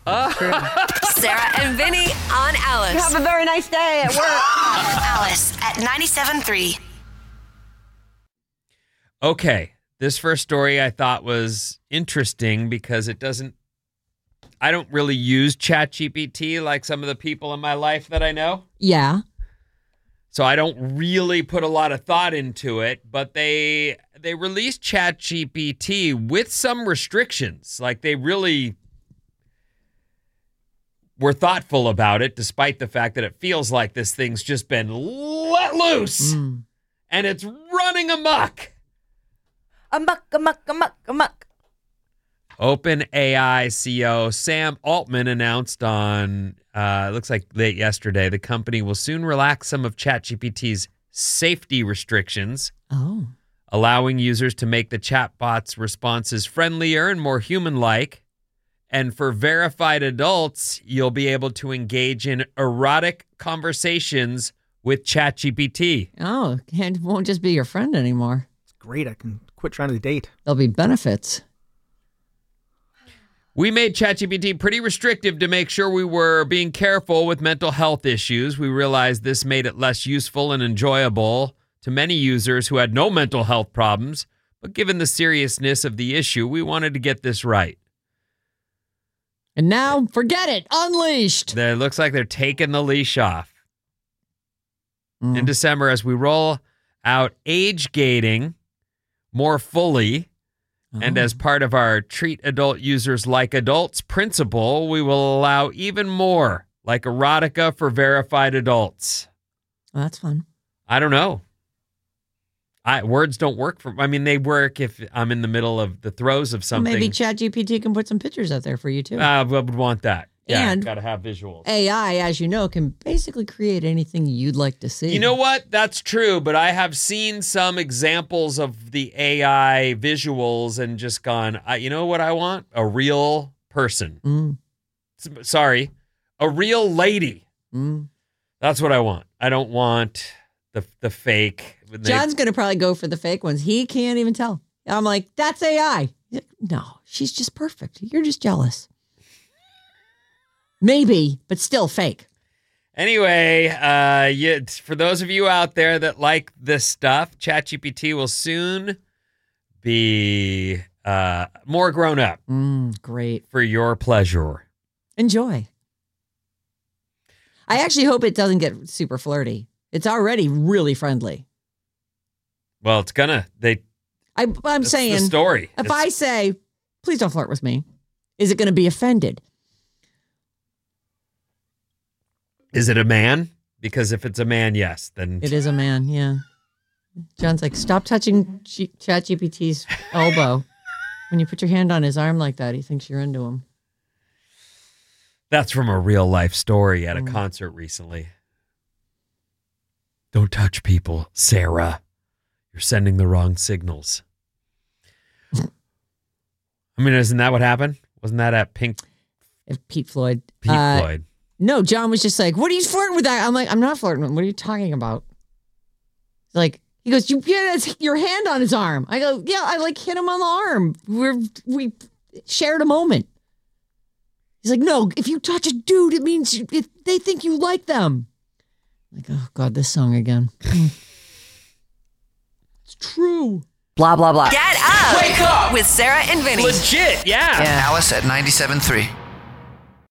Sarah and Vinny on Alice. Have a very nice day at work. Alice at 97.3. Okay, this first story I thought was interesting because I don't really use ChatGPT like some of the people in my life that I know. Yeah. So I don't really put a lot of thought into it, but they released ChatGPT with some restrictions. Like they really were thoughtful about it, despite the fact that it feels like this thing's just been let loose and it's running amok. Amok. OpenAI CEO Sam Altman announced on, it looks like late yesterday, the company will soon relax some of ChatGPT's safety restrictions, allowing users to make the chatbot's responses friendlier and more human-like. And for verified adults, you'll be able to engage in erotic conversations with ChatGPT. Oh, it won't just be your friend anymore. It's great. I can quit trying to date. There'll be benefits. We made ChatGPT pretty restrictive to make sure we were being careful with mental health issues. We realized this made it less useful and enjoyable to many users who had no mental health problems. But given the seriousness of the issue, we wanted to get this right. And now, forget it. Unleashed. It looks like they're taking the leash off. In December, as we roll out age gating more fully, and as part of our treat adult users like adults principle, we will allow even more, like erotica for verified adults. Well, that's fun. I don't know. Words don't work they work if I'm in the middle of the throes of something. Well, maybe ChatGPT can put some pictures out there for you, too. I would want that. Yeah, and got to have visuals. AI, as you know, can basically create anything you'd like to see. You know what? That's true, but I have seen some examples of the AI visuals and just gone, you know what I want? A real person. Sorry, a real lady. That's what I want. I don't want the fake. John's going to probably go for the fake ones. He can't even tell. I'm like, that's AI. No, she's just perfect. You're just jealous. Maybe, but still fake. Anyway, for those of you out there that like this stuff, ChatGPT will soon be more grown up. Great. For your pleasure. Enjoy. I actually hope it doesn't get super flirty. It's already really friendly. Well, it's gonna. I'm saying the story. If I say, please don't flirt with me, is it going to be offended? Is it a man? Because if it's a man, yes, then it is a man. Yeah. John's like, stop touching ChatGPT's elbow. When you put your hand on his arm like that, he thinks you're into him. That's from a real life story at a concert recently. Don't touch people, Sarah. You're sending the wrong signals. I mean, isn't that what happened? Wasn't that at Pete Floyd? Floyd. No, John was just like, what are you flirting with that? I'm like, I'm not flirting. What are you talking about? He's like, he goes, you get your hand on his arm. I go, yeah, I hit him on the arm. We shared a moment. He's like, no, if you touch a dude, it means they think you like them. I'm like, oh God, this song again. It's true. Blah, blah, blah. Get up. Wake up. With Sarah and Vinny. Legit, yeah. Alice at 97.3.